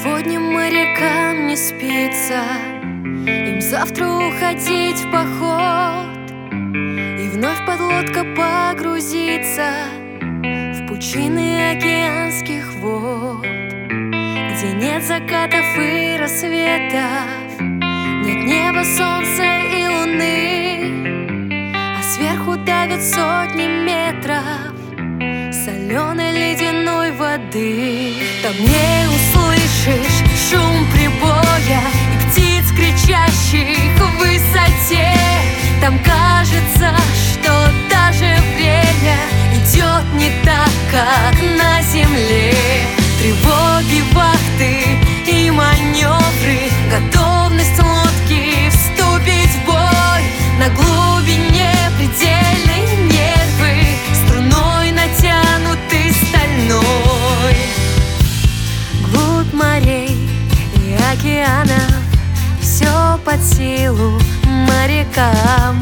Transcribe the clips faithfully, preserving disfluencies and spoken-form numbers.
Сегодня морякам не спится, им завтра уходить в поход, и вновь подлодка погрузится в пучины океанских вод, где нет закатов и рассветов, нет неба, солнца и луны, а сверху давят сотни метров соленой ледяной воды. Там не услышишь шум прибоя и птиц, кричащих в высоте. Там кажется, что даже время идет не так, как на земле. Тревоги, вахты и маневры, готовность лодки вступить в бой. На глубине предельной нервы струной натянуты стальной. Глубь морей и океанов все под силу морякам.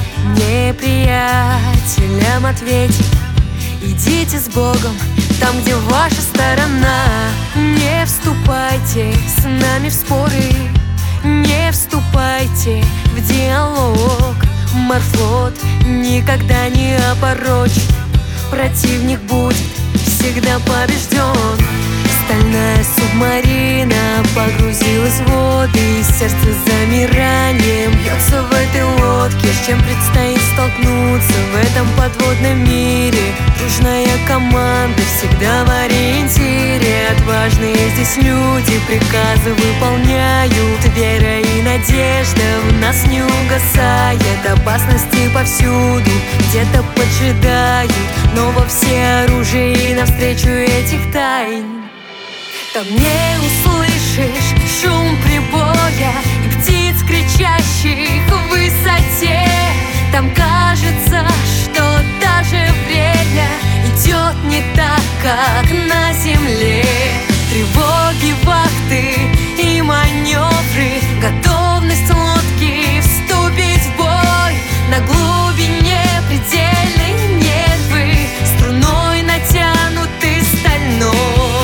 Неприятелям ответь: идите с Богом там, где ваша сторона. Не вступайте с нами в споры, не вступайте в диалог. Морфлот никогда не опорочь, противник будет всегда побежден. Стальная субмарина погрузилась в воды, сердце замиранием бьется в этой лодке. С чем предстоит столкнуться в этом подводном мире? Дружная команда всегда в ориентире. Отважные здесь люди приказы выполняют. Вера и надежда в нас не угасает. Опасности повсюду где-то поджидают, но во всеоружии навстречу этих тайн. Там не услышишь шум прибоя и птиц, кричащих в высоте. Там кажется, что даже время идет не так, как на земле. Тревоги, вахты и маневры, готовность лодки вступить в бой. На глубине предельной нервы струной натянуты стальной.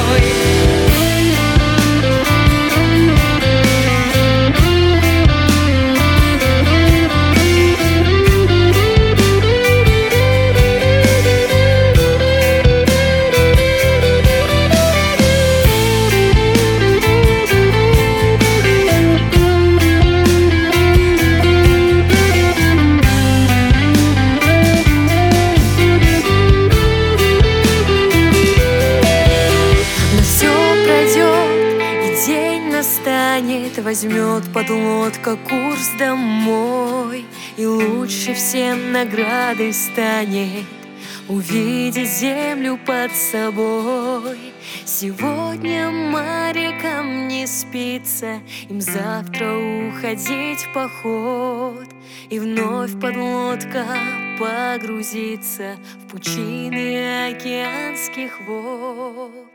Возьмет подлодка курс домой, и лучше всем наградой станет увидеть землю под собой. Сегодня морякам не спится, им завтра уходить в поход, и вновь подлодка погрузится в пучины океанских вод.